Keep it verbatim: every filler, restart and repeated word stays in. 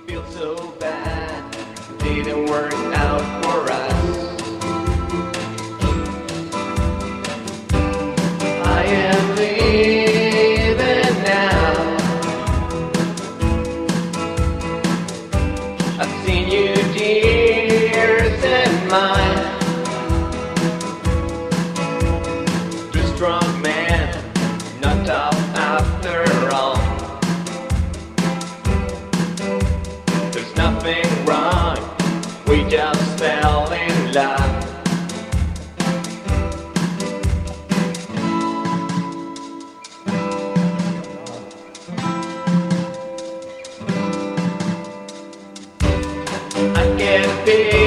feel so bad. Didn't work out for us. I am leaving now. I've seen you tears in mine. The strong man, not tough after all. There's nothing wrong, we just fell in love. I can't be